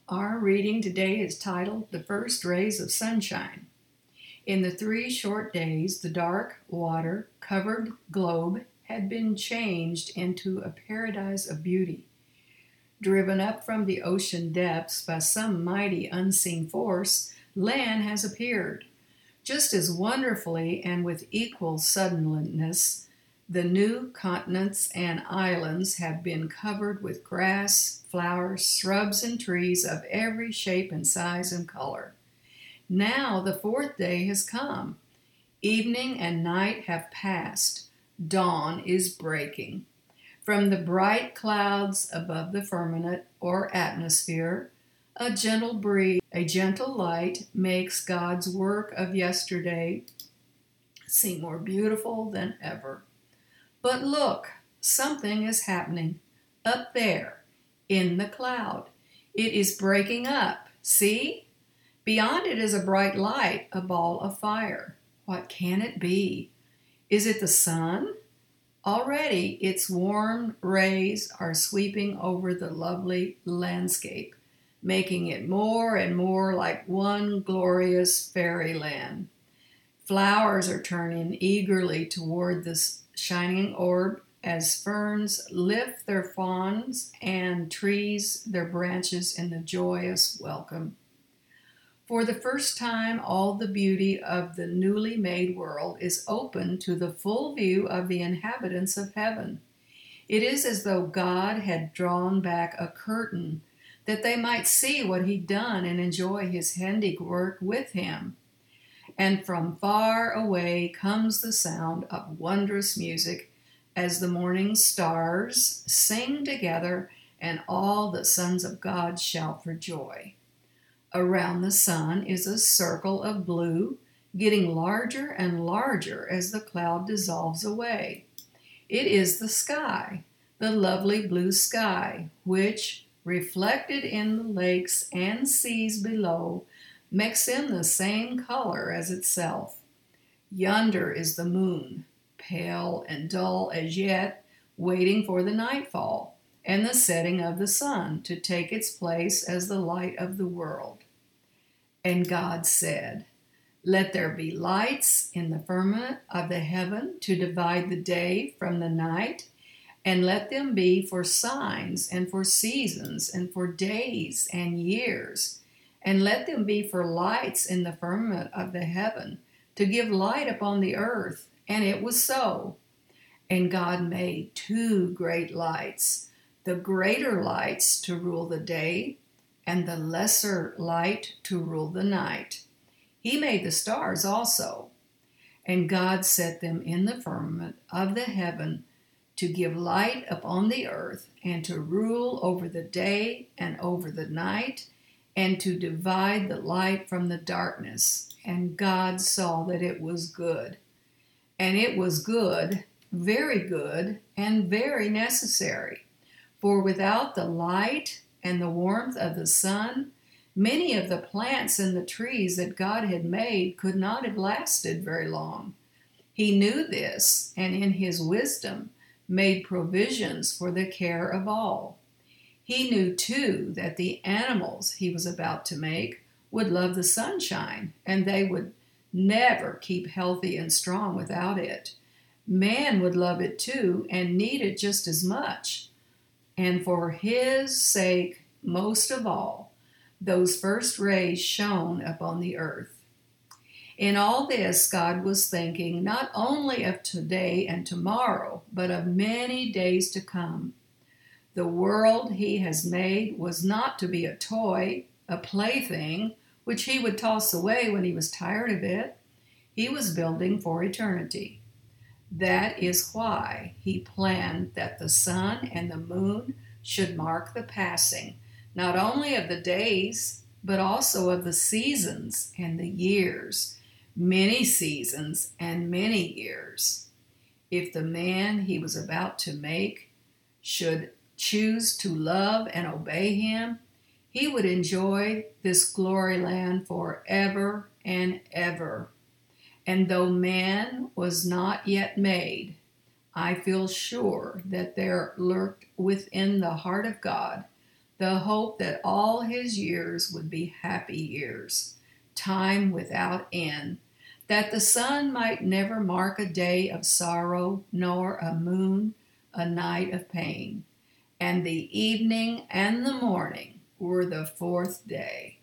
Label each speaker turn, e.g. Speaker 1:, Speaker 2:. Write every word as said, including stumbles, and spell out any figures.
Speaker 1: Our reading today is titled The First Rays of Sunshine. In the three short days, the dark, water-covered globe had been changed into a paradise of beauty. Driven up from the ocean depths by some mighty unseen force, land has appeared. Just as wonderfully and with equal suddenness, the new continents and islands have been covered with grass, flowers, shrubs, and trees of every shape and size and color. Now the fourth day has come. Evening and night have passed. Dawn is breaking. From the bright clouds above the firmament or atmosphere, a gentle breeze, a gentle light makes God's work of yesterday seem more beautiful than ever. But look, something is happening up there in the cloud. It is breaking up. See? Beyond it is a bright light, a ball of fire. What can it be? Is it the sun? Already its warm rays are sweeping over the lovely landscape, making it more and more like one glorious fairyland. Flowers are turning eagerly toward this shining orb as ferns lift their fronds and trees their branches in the joyous welcome. For the first time, all the beauty of the newly made world is open to the full view of the inhabitants of heaven. It is as though God had drawn back a curtain that they might see what he'd done and enjoy his handiwork with him. And from far away comes the sound of wondrous music as the morning stars sing together and all the sons of God shout for joy. Around the sun is a circle of blue, getting larger and larger as the cloud dissolves away. It is the sky, the lovely blue sky, which, reflected in the lakes and seas below, makes them the same color as itself. Yonder is the moon, pale and dull as yet, waiting for the nightfall and the setting of the sun to take its place as the light of the world. And God said, "Let there be lights in the firmament of the heaven to divide the day from the night, and let them be for signs and for seasons and for days and years. And let them be for lights in the firmament of the heaven, to give light upon the earth." And it was so. And God made two great lights, the greater lights to rule the day, and the lesser light to rule the night. He made the stars also. And God set them in the firmament of the heaven to give light upon the earth, and to rule over the day and over the night, and to divide the light from the darkness. And God saw that it was good. And it was good, very good, and very necessary. For without the light and the warmth of the sun, many of the plants and the trees that God had made could not have lasted very long. He knew this, and in his wisdom made provisions for the care of all. He knew, too, that the animals he was about to make would love the sunshine, and they would never keep healthy and strong without it. Man would love it, too, and need it just as much. And for his sake, most of all, those first rays shone upon the earth. In all this, God was thinking not only of today and tomorrow, but of many days to come. The world he has made was not to be a toy, a plaything, which he would toss away when he was tired of it. He was building for eternity. That is why he planned that the sun and the moon should mark the passing, not only of the days, but also of the seasons and the years, many seasons and many years. If the man he was about to make should choose to love and obey him, he would enjoy this glory land forever and ever. And though man was not yet made, I feel sure that there lurked within the heart of God the hope that all his years would be happy years, time without end, that the sun might never mark a day of sorrow, nor a moon a night of pain. And the evening and the morning were the fourth day.